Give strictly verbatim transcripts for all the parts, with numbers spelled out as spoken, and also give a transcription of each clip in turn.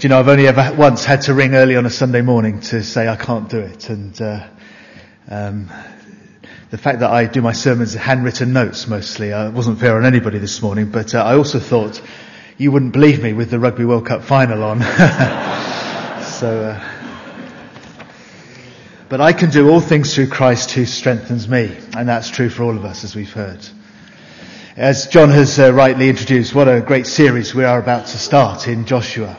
you know, I've only ever once had to ring early on a Sunday morning to say I can't do it. And uh, um, the fact that I do my sermons in handwritten notes mostly, uh, wasn't fair on anybody this morning. But uh, I also thought you wouldn't believe me with the Rugby World Cup final on. so, uh, but I can do all things through Christ who strengthens me. And that's true for all of us, as we've heard. As John has uh, rightly introduced, what a great series we are about to start in Joshua.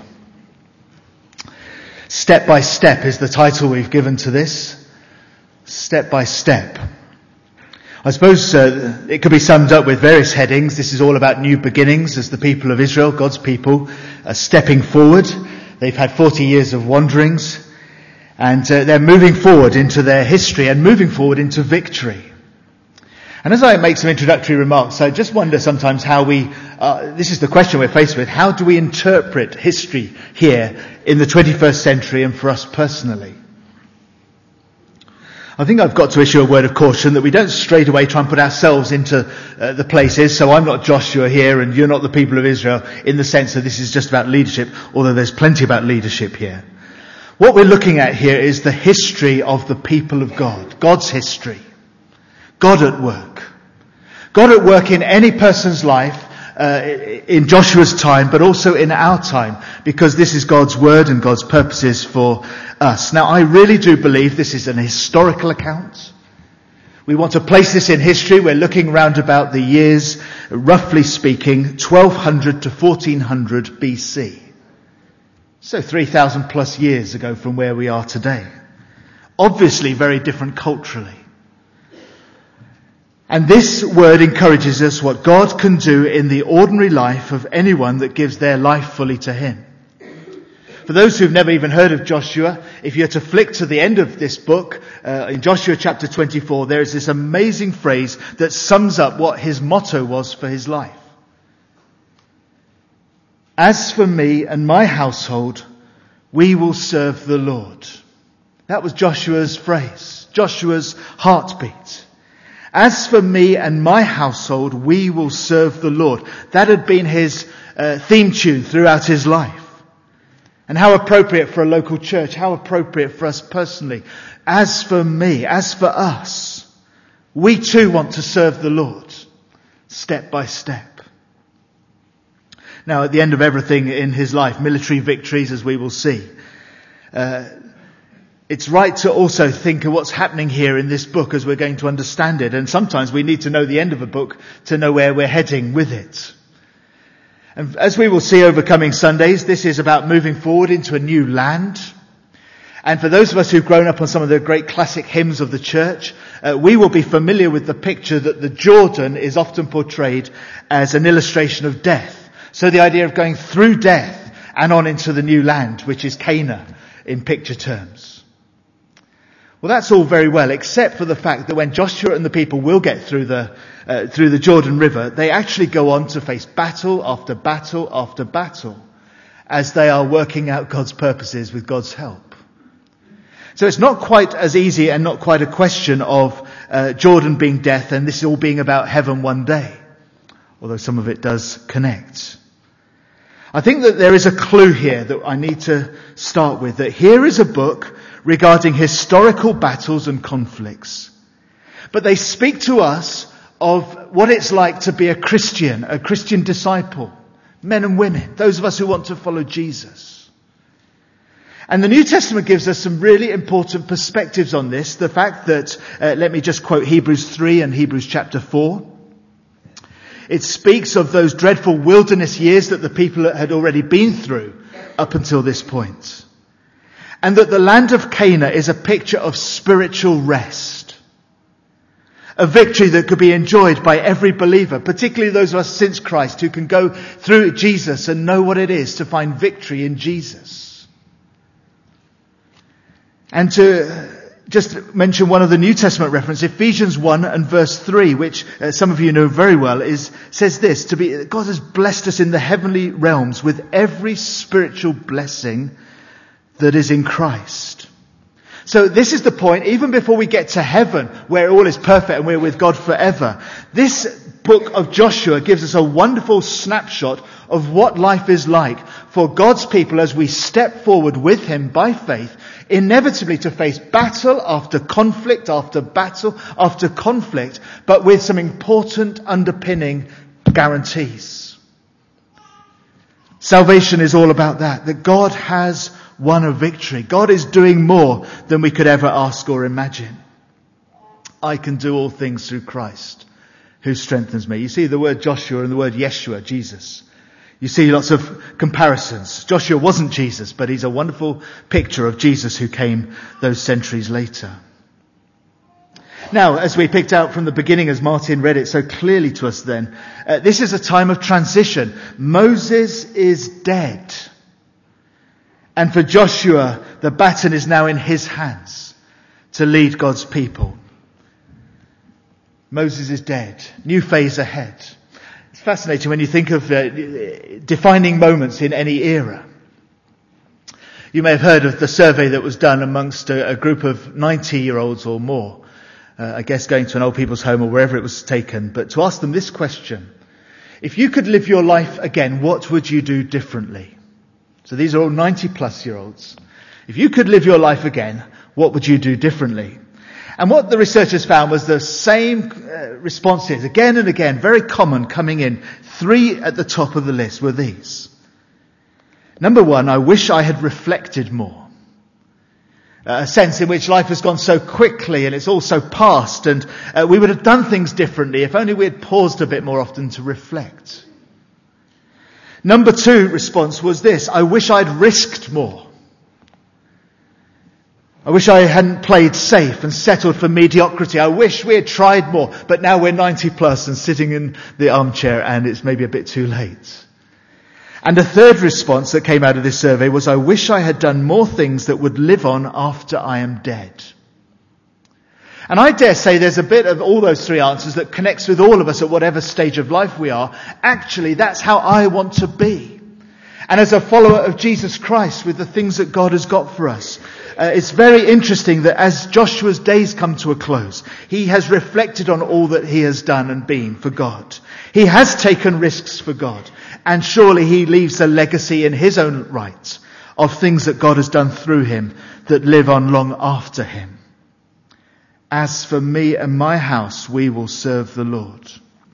Step by Step is the title we've given to this. Step by Step. I suppose uh, it could be summed up with various headings. This is all about new beginnings as the people of Israel, God's people, are stepping forward. They've had forty years of wanderings, and uh, they're moving forward into their history and moving forward into victory. And as I make some introductory remarks, I just wonder sometimes how we, uh, this is the question we're faced with, how do we interpret history here in the twenty-first century and for us personally? I think I've got to issue a word of caution that we don't straight away try and put ourselves into uh, the places. So I'm not Joshua here and you're not the people of Israel in the sense that this is just about leadership, although there's plenty about leadership here. What we're looking at here is the history of the people of God, God's history. God at work. God at work in any person's life, uh, in Joshua's time, but also in our time, because this is God's word and God's purposes for us. Now, I really do believe this is an historical account. We want to place this in history. We're looking round about the years, roughly speaking, twelve hundred to fourteen hundred B C. So three thousand plus years ago from where we are today. Obviously very different culturally. And this word encourages us what God can do in the ordinary life of anyone that gives their life fully to Him. For those who've never even heard of Joshua, if you're to flick to the end of this book, uh, in Joshua chapter twenty-four, there is this amazing phrase that sums up what his motto was for his life. As for me and my household, we will serve the Lord. That was Joshua's phrase, Joshua's heartbeat. As for me and my household, we will serve the Lord. That had been his uh, theme tune throughout his life. And how appropriate for a local church, how appropriate for us personally. As for me, as for us, we too want to serve the Lord, step by step. Now, at the end of everything in his life, military victories, as we will see, uh, it's right to also think of what's happening here in this book as we're going to understand it. And sometimes we need to know the end of a book to know where we're heading with it. And as we will see over coming Sundays, this is about moving forward into a new land. And for those of us who've grown up on some of the great classic hymns of the church, uh, we will be familiar with the picture that the Jordan is often portrayed as an illustration of death. So the idea of going through death and on into the new land, which is Canaan in picture terms. Well, that's all very well, except for the fact that when Joshua and the people will get through the uh, through the Jordan River, they actually go on to face battle after battle after battle as they are working out God's purposes with God's help. So it's not quite as easy and not quite a question of uh, Jordan being death and this all being about heaven one day, although some of it does connect. I think that there is a clue here that I need to start with, that here is a book regarding historical battles and conflicts. But they speak to us of what it's like to be a Christian, a Christian disciple, men and women, those of us who want to follow Jesus. And the New Testament gives us some really important perspectives on this. The fact that, uh, let me just quote Hebrews three and Hebrews chapter four. It speaks of those dreadful wilderness years that the people had already been through up until this point. And that the land of Canaan is a picture of spiritual rest. A victory that could be enjoyed by every believer, particularly those of us since Christ who can go through Jesus and know what it is to find victory in Jesus. And to just mention one of the New Testament references, Ephesians one and verse three, which uh, some of you know very well, is says this: to be God has blessed us in the heavenly realms with every spiritual blessing that is in Christ. So this is the point, even before we get to heaven, where all is perfect and we're with God forever. This book of Joshua gives us a wonderful snapshot of what life is like for God's people as we step forward with him by faith, inevitably to face battle after conflict after battle after conflict, but with some important underpinning guarantees. Salvation is all about that, that God has won a victory. God is doing more than we could ever ask or imagine. I can do all things through Christ who strengthens me. You see the word Joshua and the word Yeshua, Jesus. You see lots of comparisons. Joshua wasn't Jesus, but he's a wonderful picture of Jesus who came those centuries later. Now, as we picked out from the beginning, as Martin read it so clearly to us then, uh, this is a time of transition. Moses is dead. And for Joshua, the baton is now in his hands to lead God's people. Moses is dead. New phase ahead. It's fascinating when you think of uh, defining moments in any era. You may have heard of the survey that was done amongst a, a group of ninety-year-olds or more. Uh, I guess going to an old people's home or wherever it was taken. But to ask them this question. If you could live your life again, what would you do differently? So these are all ninety plus year olds. If you could live your life again, what would you do differently? And what the researchers found was the same uh, responses again and again, very common coming in. Three at the top of the list were these. Number one, I wish I had reflected more. Uh, a sense in which life has gone so quickly and it's all so past, and uh, we would have done things differently if only we had paused a bit more often to reflect. Number two response was this: I wish I'd risked more. I wish I hadn't played safe and settled for mediocrity. I wish we had tried more, but now we're ninety plus and sitting in the armchair and it's maybe a bit too late. And a third response that came out of this survey was, I wish I had done more things that would live on after I am dead. And I dare say there's a bit of all those three answers that connects with all of us at whatever stage of life we are. Actually, that's how I want to be. And as a follower of Jesus Christ, with the things that God has got for us, uh, it's very interesting that as Joshua's days come to a close, he has reflected on all that he has done and been for God. He has taken risks for God. And surely he leaves a legacy in his own right of things that God has done through him that live on long after him. As for me and my house, we will serve the Lord.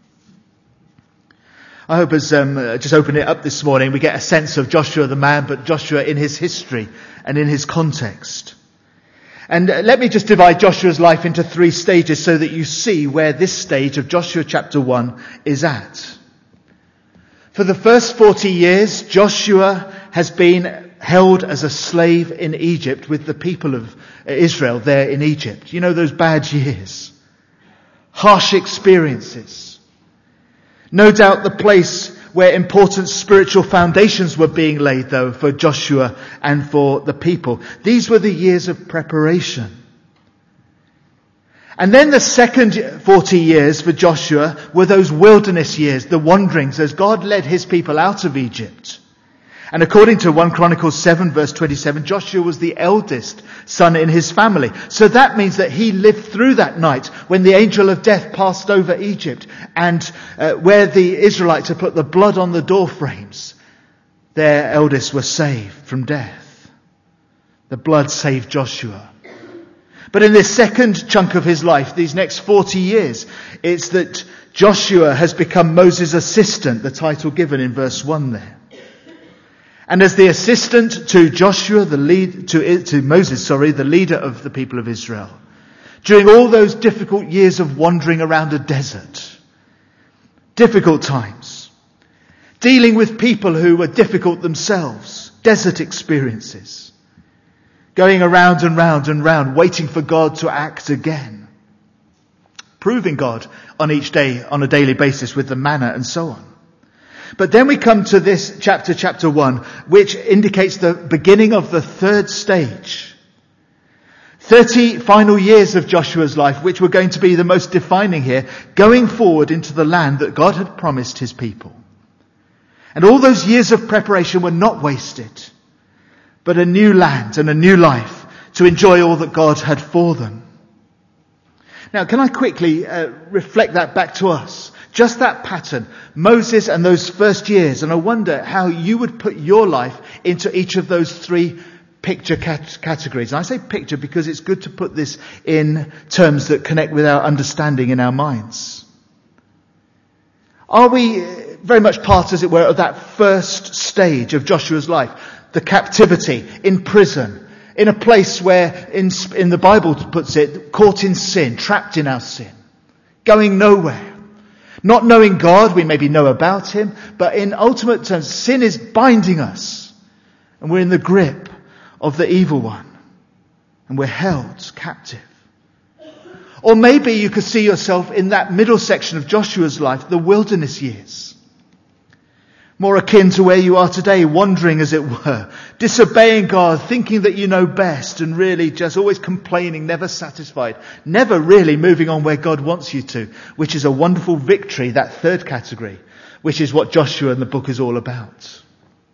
I hope as um, just open it up this morning, we get a sense of Joshua the man, but Joshua in his history and in his context. And uh, let me just divide Joshua's life into three stages so that you see where this stage of Joshua chapter one is at. For the first forty years, Joshua has been held as a slave in Egypt with the people of Israel there in Egypt. You know, those bad years. Harsh experiences. No doubt the place where important spiritual foundations were being laid, though, for Joshua and for the people. These were the years of preparation. And then the second forty years for Joshua were those wilderness years, the wanderings, as God led his people out of Egypt. And according to First Chronicles seven verse twenty-seven, Joshua was the eldest son in his family. So that means that he lived through that night when the angel of death passed over Egypt, and uh, where the Israelites had put the blood on the door frames, their eldest was saved from death. The blood saved Joshua. But in this second chunk of his life, these next forty years, it's that Joshua has become Moses' assistant, the title given in verse one there. And as the assistant to Joshua, the lead, to, to Moses, sorry, the leader of the people of Israel, during all those difficult years of wandering around a desert, difficult times, dealing with people who were difficult themselves, desert experiences, going around and round and round, waiting for God to act again. Proving God on each day, on a daily basis with the manna and so on. But then we come to this chapter, chapter one, which indicates the beginning of the third stage. Thirty final years of Joshua's life, which were going to be the most defining here, going forward into the land that God had promised his people. And all those years of preparation were not wasted, but a new land and a new life to enjoy all that God had for them. Now, can I quickly uh, reflect that back to us? Just that pattern, Moses and those first years. And I wonder how you would put your life into each of those three picture cat- categories. And I say picture because it's good to put this in terms that connect with our understanding in our minds. Are we very much part, as it were, of that first stage of Joshua's life? The captivity, in prison, in a place where, in, in the Bible puts it, caught in sin, trapped in our sin, going nowhere. Not knowing God, we maybe know about him, but in ultimate terms, sin is binding us. And we're in the grip of the evil one. And we're held captive. Or maybe you could see yourself in that middle section of Joshua's life, the wilderness years. More akin to where you are today, wandering as it were, disobeying God, thinking that you know best, and really just always complaining, never satisfied, never really moving on where God wants you to, which is a wonderful victory, that third category, which is what Joshua and the book is all about.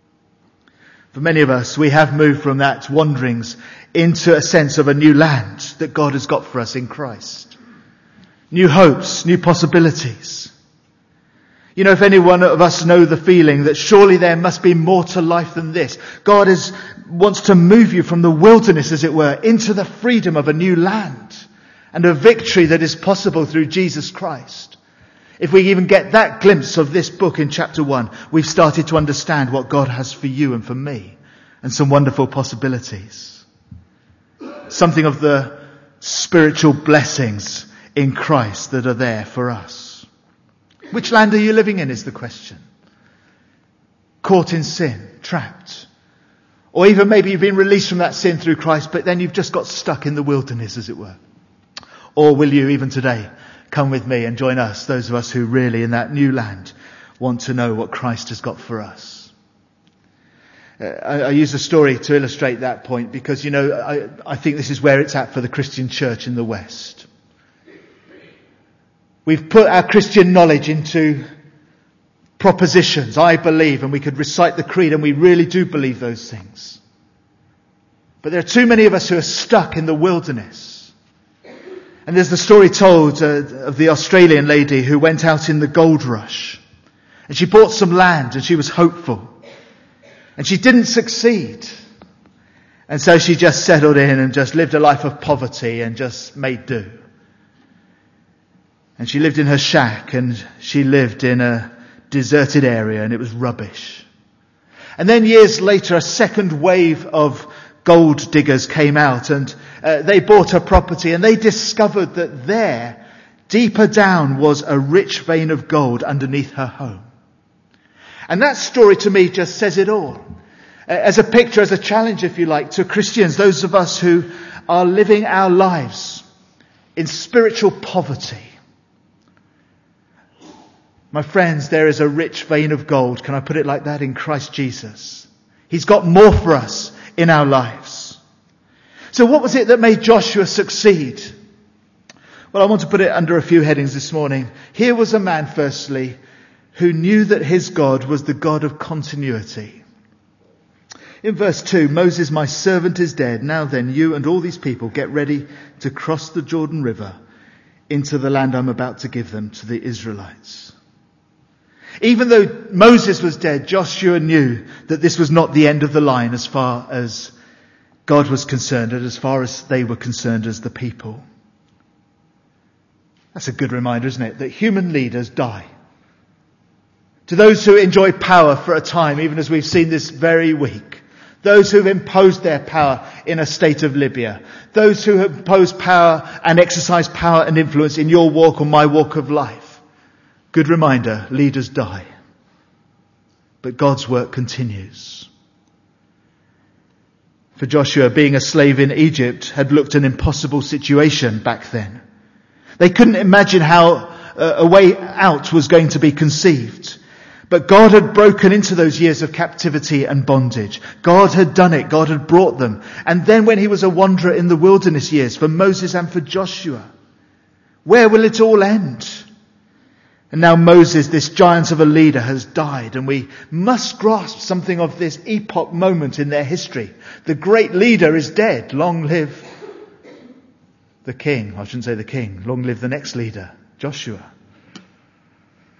For many of us, we have moved from that wanderings into a sense of a new land that God has got for us in Christ. New hopes, new possibilities. You know, if any one of us know the feeling that surely there must be more to life than this. God is, wants to move you from the wilderness, as it were, into the freedom of a new land and a victory that is possible through Jesus Christ. If we even get that glimpse of this book in chapter one, we've started to understand what God has for you and for me and some wonderful possibilities. Something of the spiritual blessings in Christ that are there for us. Which land are you living in is the question. Caught in sin, trapped. Or even maybe you've been released from that sin through Christ, but then you've just got stuck in the wilderness, as it were. Or will you, even today, come with me and join us, those of us who really in that new land want to know what Christ has got for us. Uh, I, I use a story to illustrate that point because, you know, I, I think this is where it's at for the Christian church in the West. We've put our Christian knowledge into propositions, I believe, and we could recite the creed, and we really do believe those things. But there are too many of us who are stuck in the wilderness. And there's the story told uh, of the Australian lady who went out in the gold rush. And she bought some land and she was hopeful. And she didn't succeed. And so she just settled in and just lived a life of poverty and just made do. And she lived in her shack and she lived in a deserted area and it was rubbish. And then years later, a second wave of gold diggers came out and uh, they bought her property and they discovered that there, deeper down, was a rich vein of gold underneath her home. And that story to me just says it all. As a picture, as a challenge, if you like, to Christians, those of us who are living our lives in spiritual poverty. My friends, there is a rich vein of gold, can I put it like that, in Christ Jesus. He's got more for us in our lives. So what was it that made Joshua succeed? Well, I want to put it under a few headings this morning. Here was a man, firstly, who knew that his God was the God of continuity. In verse two, Moses, my servant, is dead. Now then, you and all these people get ready to cross the Jordan River into the land I'm about to give them, to the Israelites. Even though Moses was dead, Joshua knew that this was not the end of the line as far as God was concerned and as far as they were concerned as the people. That's a good reminder, isn't it? That human leaders die. To those who enjoy power for a time, even as we've seen this very week. Those who have imposed their power in a state of Libya. Those who have imposed power and exercised power and influence in your walk or my walk of life. Good reminder, leaders die. But God's work continues. For Joshua, being a slave in Egypt had looked an impossible situation back then. They couldn't imagine how a way out was going to be conceived. But God had broken into those years of captivity and bondage. God had done it. God had brought them. And then when he was a wanderer in the wilderness years, for Moses and for Joshua, where will it all end? And now Moses, this giant of a leader, has died, and we must grasp something of this epoch moment in their history. The great leader is dead. Long live the king. I shouldn't say the king. Long live the next leader, Joshua.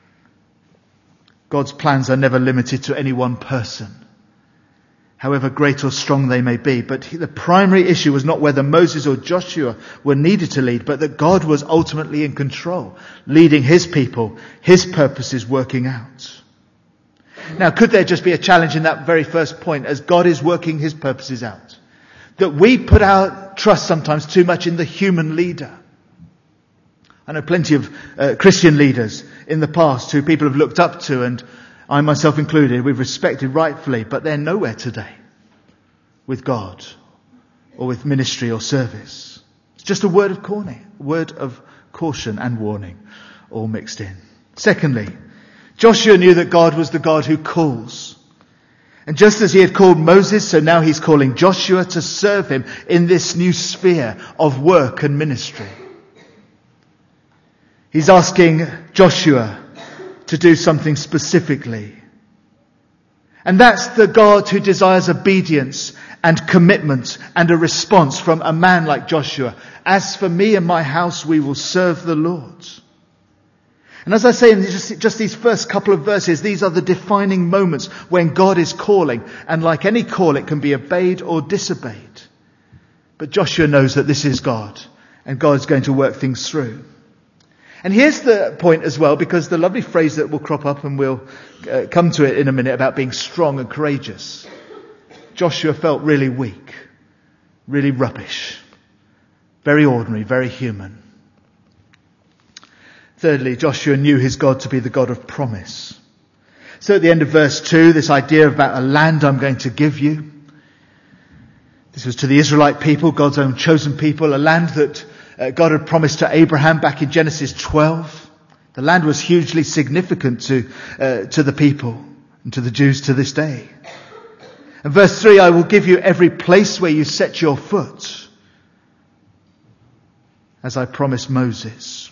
God's plans are never limited to any one person, however great or strong they may be. But the primary issue was not whether Moses or Joshua were needed to lead, but that God was ultimately in control, leading his people, his purposes working out. Now, could there just be a challenge in that very first point as God is working his purposes out? That we put our trust sometimes too much in the human leader. I know plenty of uh, Christian leaders in the past who people have looked up to, and I myself included, we've respected rightfully, but they're nowhere today with God or with ministry or service. It's just a word of caution, word of caution and warning all mixed in. Secondly, Joshua knew that God was the God who calls. And just as he had called Moses, so now he's calling Joshua to serve him in this new sphere of work and ministry. He's asking Joshua to do something specifically. And that's the God who desires obedience and commitment and a response from a man like Joshua. As for me and my house, we will serve the Lord. And as I say in just, just these first couple of verses, these are the defining moments when God is calling. And like any call, it can be obeyed or disobeyed. But Joshua knows that this is God, and God is going to work things through. And here's the point as well, because the lovely phrase that will crop up, and we'll uh, come to it in a minute, about being strong and courageous. Joshua felt really weak, really rubbish, very ordinary, very human. Thirdly, Joshua knew his God to be the God of promise. So at the end of verse two, this idea about a land I'm going to give you. This was to the Israelite people, God's own chosen people, a land that uh, God had promised to Abraham back in Genesis twelve. The land was hugely significant to, uh, to the people and to the Jews to this day. And verse three, I will give you every place where you set your foot, as I promised Moses.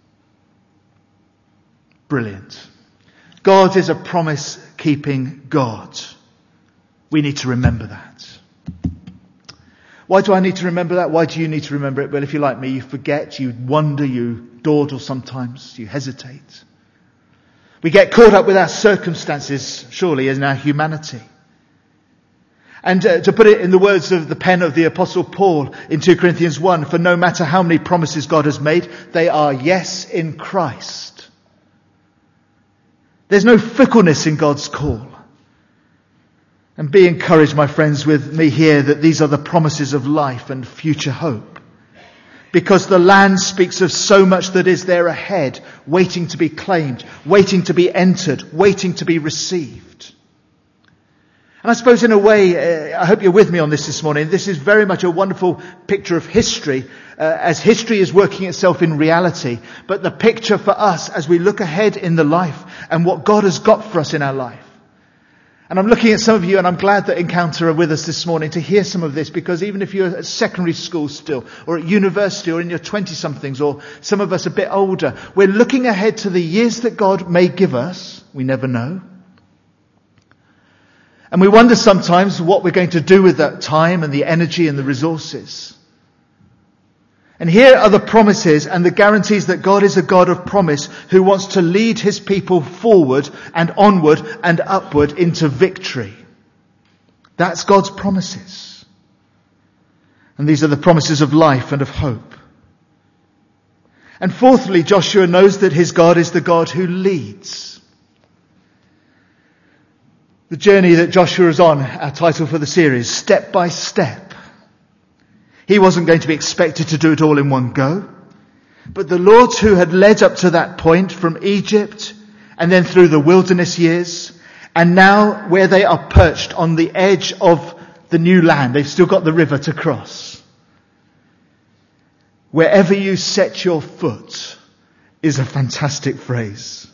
Brilliant. God is a promise-keeping God. We need to remember that. Why do I need to remember that? Why do you need to remember it? Well, if you're like me, you forget, you wonder, you dawdle sometimes, you hesitate. We get caught up with our circumstances, surely, in our humanity. And uh, to put it in the words of the pen of the Apostle Paul in two Corinthians one, for no matter how many promises God has made, they are yes in Christ. There's no fickleness in God's call. And be encouraged, my friends, with me here that these are the promises of life and future hope. Because the land speaks of so much that is there ahead, waiting to be claimed, waiting to be entered, waiting to be received. And I suppose in a way, uh, I hope you're with me on this this morning, this is very much a wonderful picture of history, uh, as history is working itself in reality. But the picture for us as we look ahead in the life and what God has got for us in our life. And I'm looking at some of you, and I'm glad that Encounter are with us this morning to hear some of this, because even if you're at secondary school still, or at university, or in your twenty-somethings, or some of us a bit older, we're looking ahead to the years that God may give us. We never know. And we wonder sometimes what we're going to do with that time and the energy and the resources. And here are the promises and the guarantees that God is a God of promise who wants to lead his people forward and onward and upward into victory. That's God's promises. And these are the promises of life and of hope. And fourthly, Joshua knows that his God is the God who leads. The journey that Joshua is on, our title for the series, step by step. He wasn't going to be expected to do it all in one go. But the Lord who had led up to that point from Egypt and then through the wilderness years, and now where they are perched on the edge of the new land, they've still got the river to cross. Wherever you set your foot is a fantastic phrase.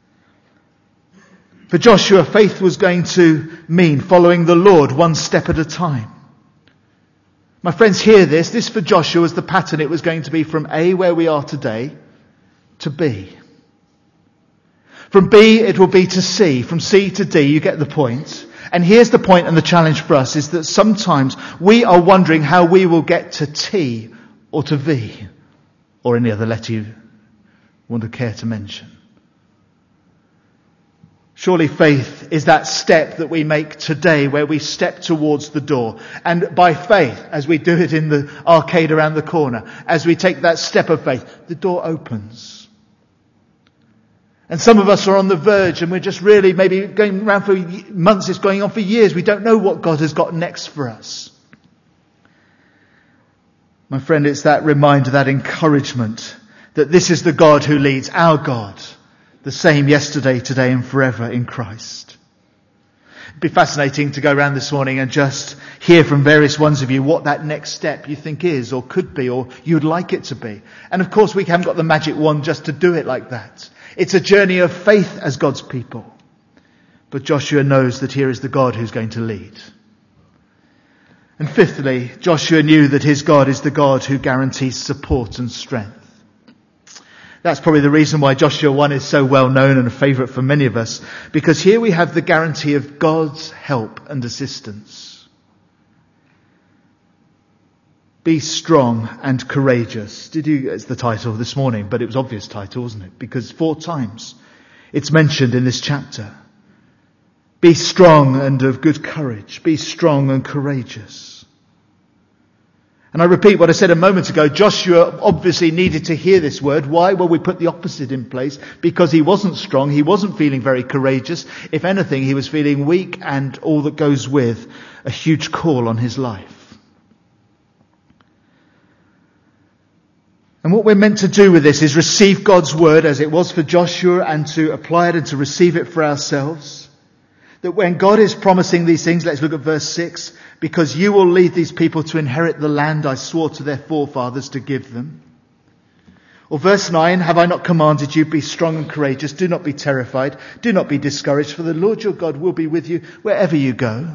For Joshua, faith was going to mean following the Lord one step at a time. My friends, hear this. This for Joshua was the pattern. It was going to be from A, where we are today, to B. From B, it will be to C. From C to D, you get the point. And here's the point and the challenge for us, is that sometimes we are wondering how we will get to T or to V, or any other letter you want to care to mention. Surely faith is that step that we make today where we step towards the door. And by faith, as we do it in the arcade around the corner, as we take that step of faith, the door opens. And some of us are on the verge and we're just really maybe going around for months, it's going on for years. We don't know what God has got next for us. My friend, it's that reminder, that encouragement that this is the God who leads, our God. The same yesterday, today and forever in Christ. It'd be fascinating to go around this morning and just hear from various ones of you what that next step you think is or could be or you'd like it to be. And of course we haven't got the magic wand just to do it like that. It's a journey of faith as God's people. But Joshua knows that here is the God who's going to lead. And fifthly, Joshua knew that his God is the God who guarantees support and strength. That's probably the reason why Joshua one is so well known and a favourite for many of us. Because here we have the guarantee of God's help and assistance. Be strong and courageous. Did you, it's the title this morning, but it was obvious title, wasn't it? Because four times it's mentioned in this chapter. Be strong and of good courage. Be strong and courageous. And I repeat what I said a moment ago. Joshua obviously needed to hear this word. Why? Well, we put the opposite in place. Because he wasn't strong. He wasn't feeling very courageous. If anything, he was feeling weak and all that goes with a huge call on his life. And what we're meant to do with this is receive God's word as it was for Joshua and to apply it and to receive it for ourselves. That when God is promising these things, let's look at verse six, because you will lead these people to inherit the land I swore to their forefathers to give them. Or verse nine, have I not commanded you, be strong and courageous, do not be terrified, do not be discouraged, for the Lord your God will be with you wherever you go.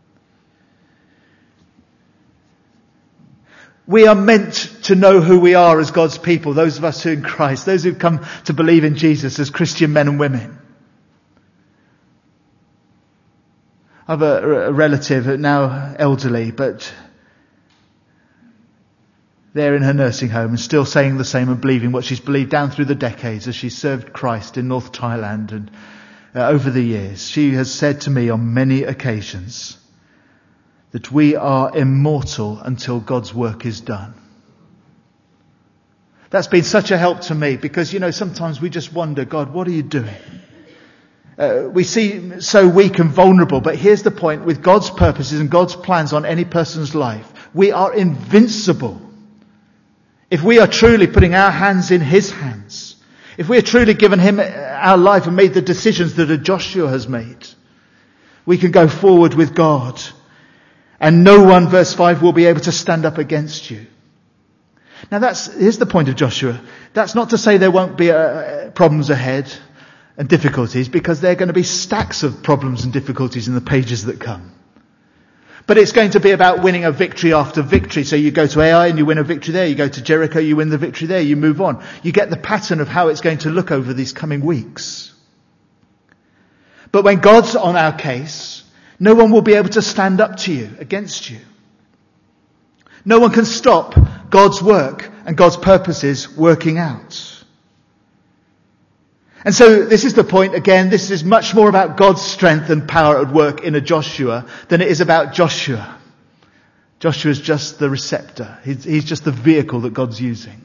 We are meant to know who we are as God's people, those of us who are in Christ, those who come to believe in Jesus as Christian men and women. I have a, a relative, now elderly, but they're in her nursing home and still saying the same and believing what she's believed down through the decades as she served Christ in North Thailand and uh, over the years. She has said to me on many occasions that we are immortal until God's work is done. That's been such a help to me because, you know, sometimes we just wonder, God, what are you doing? Uh, we seem so weak and vulnerable, but here's the point. With God's purposes and God's plans on any person's life, we are invincible. If we are truly putting our hands in His hands, if we are truly given Him our life and made the decisions that a Joshua has made, we can go forward with God. And no one, verse five, will be able to stand up against you. Now that's, here's the point of Joshua. That's not to say there won't be uh, problems ahead and difficulties, because there are going to be stacks of problems and difficulties in the pages that come. But it's going to be about winning a victory after victory. So you go to Ai and you win a victory there. You go to Jericho, you win the victory there. You move on. You get the pattern of how it's going to look over these coming weeks. But when God's on our case, no one will be able to stand up to you, against you. No one can stop God's work and God's purposes working out. And so this is the point again. This is much more about God's strength and power at work in a Joshua than it is about Joshua. Joshua is just the receptor. He's, he's just the vehicle that God's using.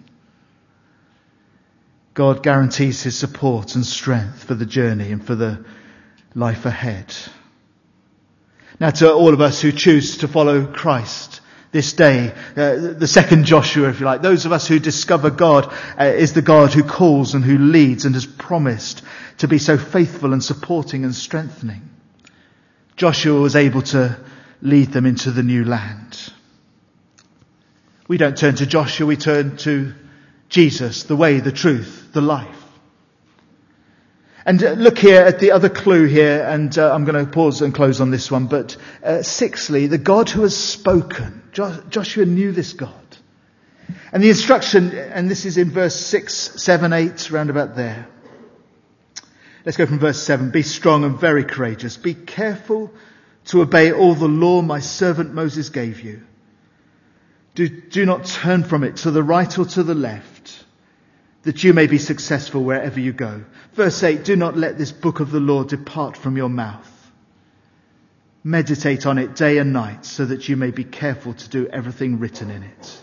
God guarantees His support and strength for the journey and for the life ahead. Now, to all of us who choose to follow Christ this day, uh, the second Joshua, if you like, those of us who discover God uh, is the God who calls and who leads and has promised to be so faithful and supporting and strengthening. Joshua was able to lead them into the new land. We don't turn to Joshua, we turn to Jesus, the way, the truth, the life. And uh, look here at the other clue here, and uh, I'm going to pause and close on this one. But uh, sixthly, the God who has spoken. Jo- Joshua knew this God. And the instruction, and this is in verse six, seven, eight, round about there. Let's go from verse seven. Be strong and very courageous. Be careful to obey all the law my servant Moses gave you. Do, do not turn from it to the right or to the left, that you may be successful wherever you go. Verse eight, do not let this book of the law depart from your mouth. Meditate on it day and night so that you may be careful to do everything written in it.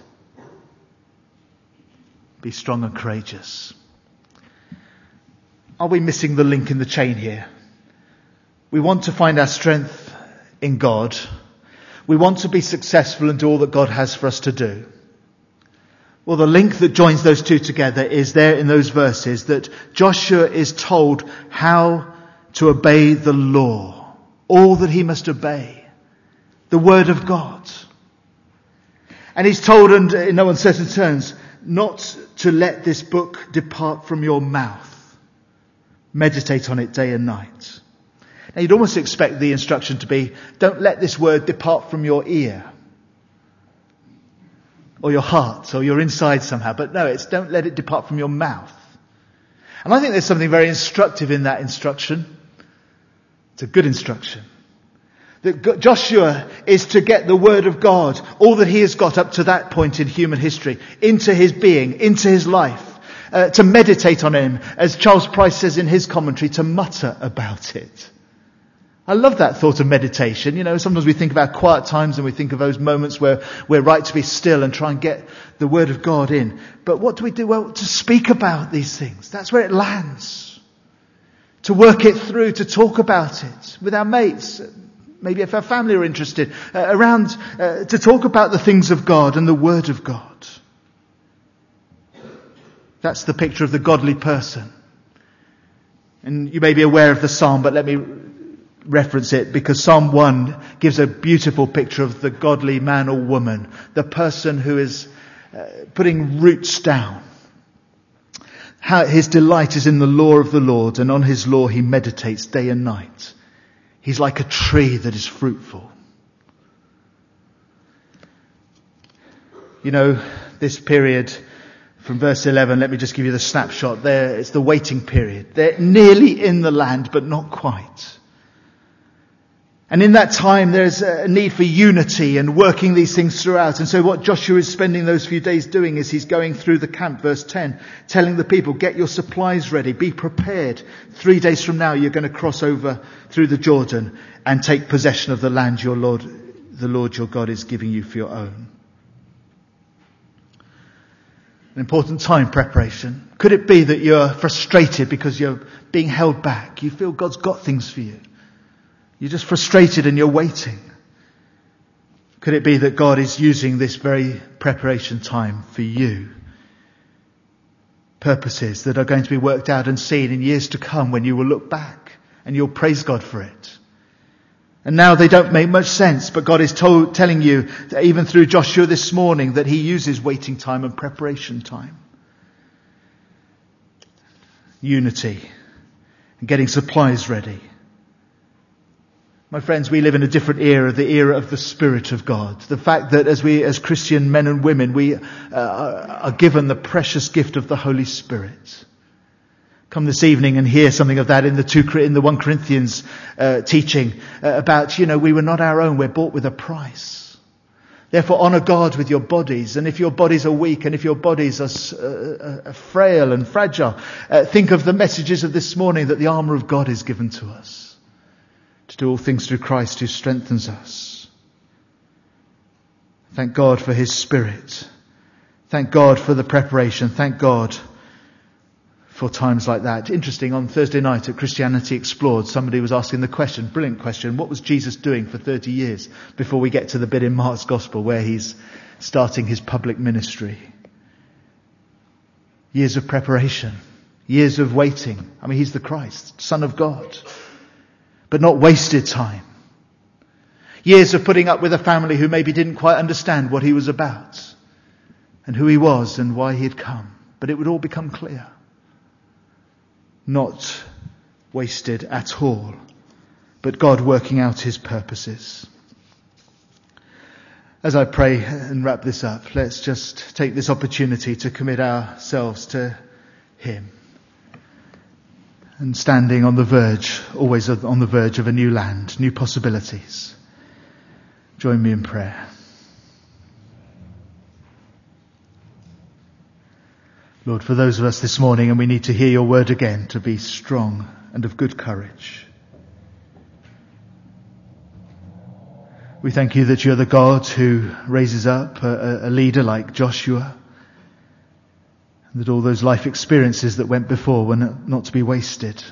Be strong and courageous. Are we missing the link in the chain here? We want to find our strength in God. We want to be successful and do all that God has for us to do. Well, the link that joins those two together is there in those verses, that Joshua is told how to obey the law. All that he must obey. The word of God. And he's told, and in no uncertain terms, not to let this book depart from your mouth. Meditate on it day and night. Now you'd almost expect the instruction to be, don't let this word depart from your ear. Or your heart, or your inside somehow. But no, it's don't let it depart from your mouth. And I think there's something very instructive in that instruction. It's a good instruction. That Joshua is to get the word of God, all that he has got up to that point in human history, into his being, into his life, uh, to meditate on him, as Charles Price says in his commentary, to mutter about it. I love that thought of meditation. You know, sometimes we think about quiet times and we think of those moments where we're right to be still and try and get the word of God in. But what do we do? Well, to speak about these things. That's where it lands. To work it through, to talk about it with our mates, maybe if our family are interested, uh, around uh, to talk about the things of God and the Word of God. That's the picture of the godly person. And you may be aware of the psalm, but let me reference it because Psalm one gives a beautiful picture of the godly man or woman, the person who is uh, putting roots down. How his delight is in the law of the Lord, and on his law he meditates day and night. He's like a tree that is fruitful. You know, this period from verse eleven, let me just give you the snapshot there. It's the waiting period. They're nearly in the land, but not quite. And in that time, there's a need for unity and working these things throughout. And so what Joshua is spending those few days doing is he's going through the camp, verse ten, telling the people, get your supplies ready, be prepared. Three days from now, you're going to cross over through the Jordan and take possession of the land your Lord, the Lord your God is giving you for your own. An important time, preparation. Could it be that you're frustrated because you're being held back? You feel God's got things for you. You're just frustrated and you're waiting. Could it be that God is using this very preparation time for you? Purposes that are going to be worked out and seen in years to come when you will look back and you'll praise God for it. And now they don't make much sense, but God is told, telling you that even through Joshua this morning that he uses waiting time and preparation time. Unity and getting supplies ready. My friends, we live in a different era, the era of the Spirit of God. The fact that as we, as Christian men and women, we uh, are given the precious gift of the Holy Spirit. Come this evening and hear something of that in the two, in the First Corinthians uh, teaching uh, about, you know, we were not our own, we're bought with a price. Therefore honour God with your bodies, and if your bodies are weak and if your bodies are uh, uh, frail and fragile, uh, think of the messages of this morning that the armour of God is given to us. To do all things through Christ who strengthens us. Thank God for his Spirit. Thank God for the preparation. Thank God for times like that. Interesting, on Thursday night at Christianity Explored, somebody was asking the question, brilliant question, what was Jesus doing for thirty years before we get to the bit in Mark's Gospel where he's starting his public ministry? Years of preparation. Years of waiting. I mean, he's the Christ, Son of God. But not wasted time. Years of putting up with a family who maybe didn't quite understand what he was about and who he was and why he had come. But it would all become clear. Not wasted at all, but God working out his purposes. As I pray and wrap this up, let's just take this opportunity to commit ourselves to him. And standing on the verge, always on the verge of a new land, new possibilities. Join me in prayer. Lord, for those of us this morning, and we need to hear your word again, to be strong and of good courage. We thank you that you're the God who raises up a, a leader like Joshua, and that all those life experiences that went before were not, not to be wasted.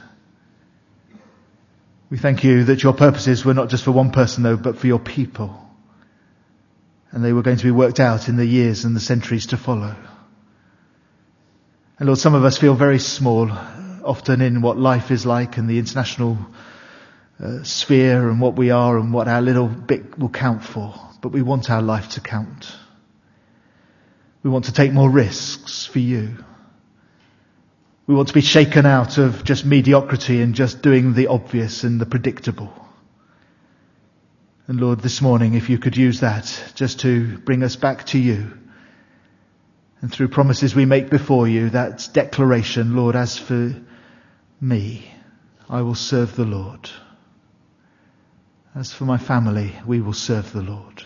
We thank you that your purposes were not just for one person though, but for your people. And they were going to be worked out in the years and the centuries to follow. And Lord, some of us feel very small, often in what life is like and the international uh, sphere and what we are and what our little bit will count for. But we want our life to count. We want to take more risks for you. We want to be shaken out of just mediocrity and just doing the obvious and the predictable. And Lord, this morning, if you could use that just to bring us back to you. And through promises we make before you, that declaration, Lord, as for me, I will serve the Lord. As for my family, we will serve the Lord.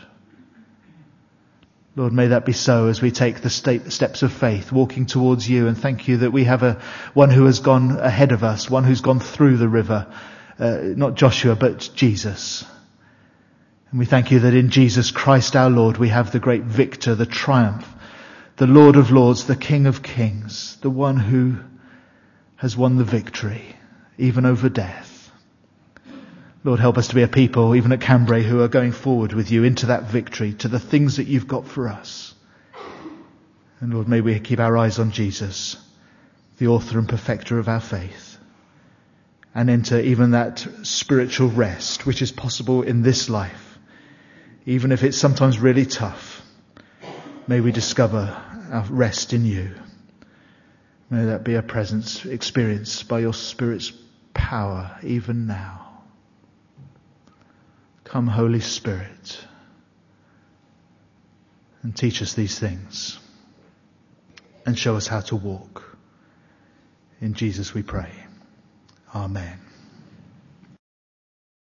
Lord, may that be so as we take the steps of faith, walking towards you. And thank you that we have a one who has gone ahead of us, one who's gone through the river, uh, not Joshua, but Jesus. And we thank you that in Jesus Christ our Lord, we have the great victor, the triumph, the Lord of Lords, the King of Kings, the one who has won the victory, even over death. Lord, help us to be a people, even at Cambrai, who are going forward with you into that victory, to the things that you've got for us. And Lord, may we keep our eyes on Jesus, the author and perfecter of our faith, and enter even that spiritual rest, which is possible in this life, even if it's sometimes really tough. May we discover our rest in you. May that be a presence experienced by your Spirit's power even now. Come, Holy Spirit, and teach us these things and show us how to walk. In Jesus we pray. Amen.